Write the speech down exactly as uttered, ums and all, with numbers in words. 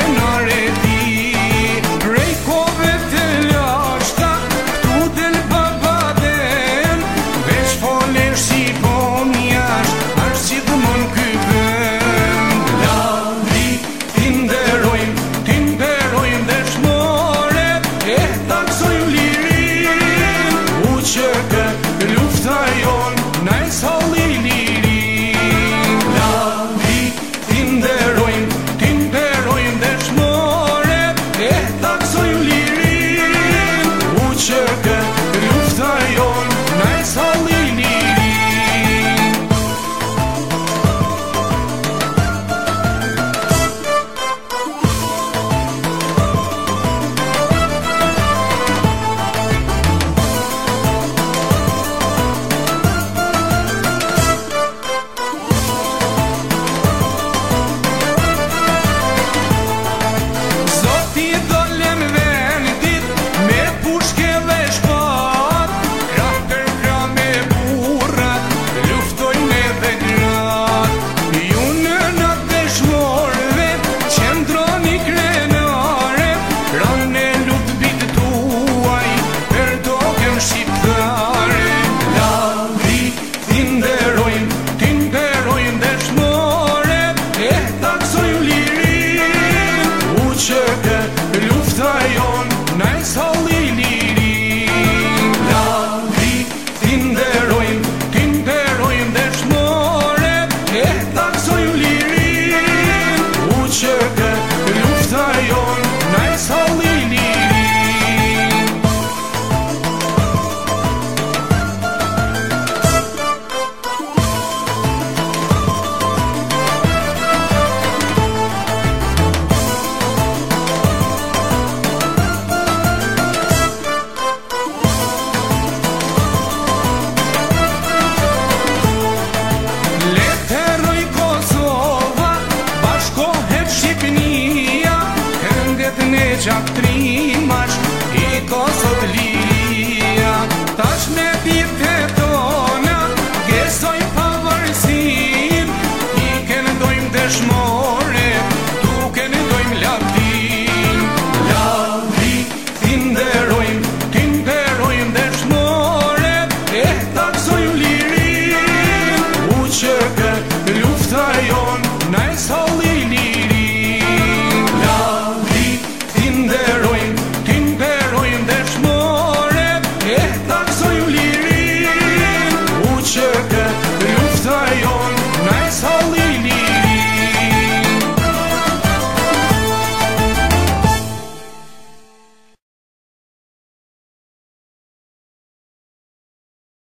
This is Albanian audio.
krenare ti. Prej kove të lashta, këtu del babaden, veç folesh si pomjash, ashtë si dëmon ky vend. Lavdi, t'inderojmë, t'inderojmë dëshmore, e taksojmë lirin, u që kë lufta jon, na e salli lirin. Lavdi, t'inderojmë, t'inderojmë dëshmore, e taksojmë lirin, u që kë lufta jon, na e salli lirin. Zoti dolem vendit me pushke dhe shpat, krah për krah me burrat, luftojnë edhe grat. Ju në natë dëshmorëve, qëndroni krenare, pranë e lutë bitë tuaj, për tokën shqiptare. Lavdi, t'inderojmë, t'inderojmë dëshmore, e taksojmë lirin, u që kë lufta jon, na e salli lirin. Lavdi, t'inderojmë, t'inderojmë dëshmore, e taksojmë lirin, u që kë lufta jon, na e salli lirin. Letëroj Kosova, bashkohet Shqipnia, këndet në gjak trimash, i Kosovë liria.